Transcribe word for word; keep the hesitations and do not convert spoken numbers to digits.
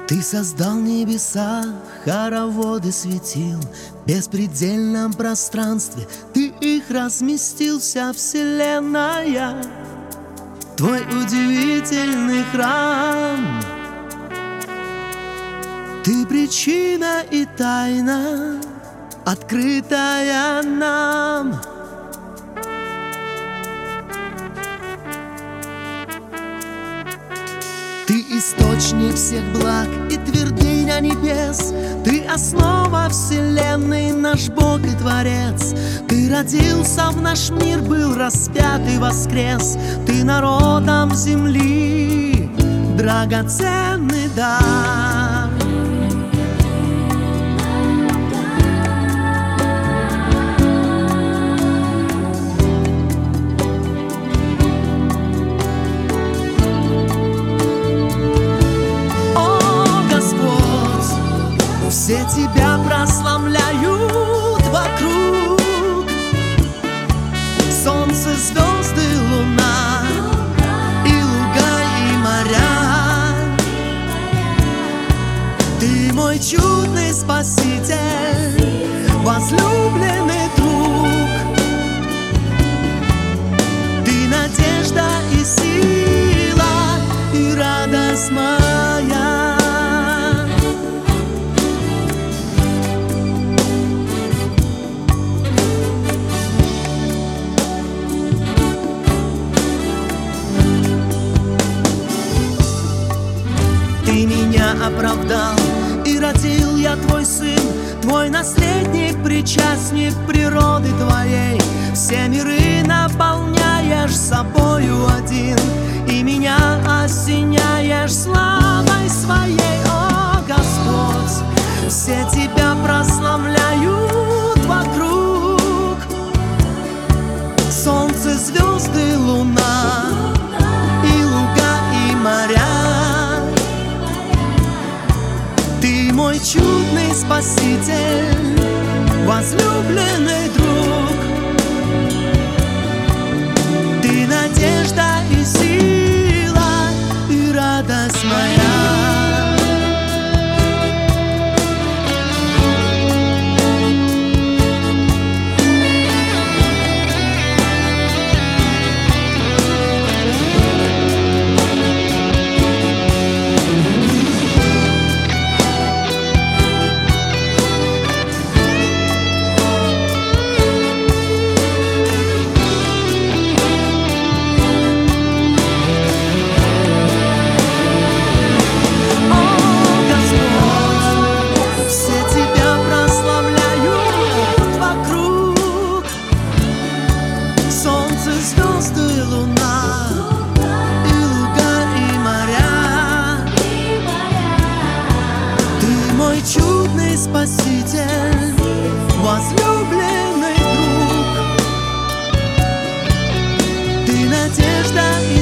Ты создал небеса, хороводы светил, в беспредельном пространстве Ты их разместил, вся вселенная, Твой удивительный храм. Ты причина и тайна, открытая нам. Ты источник всех благ и твердыня небес, Ты основа вселенной, наш Бог и Творец. Ты родился в наш мир, был распят и воскрес. Ты народом земли драгоценный дар. Все Тебя прославляют вокруг, солнце, звезды, луна, и луга, и моря. Ты мой чудный Спаситель, возлюбленный друг. Ты надежда и сила, и радость моя. Ты меня оправдал, и родил я Твой сын, Твой наследник, причастник природы Твоей. Все миры наполняешь собою один, и меня осеняешь славой Своей, о Господь. Все Тебя прославляют вокруг, солнце, звезды, луна, и луга, и моря. Мой чудный Спаситель, возлюбленный друг. Ты надежда и сила, и радость моя. Звезды, луна, и луга, и моря. Ты мой чудный Спаситель, возлюбленный друг. Ты надежда и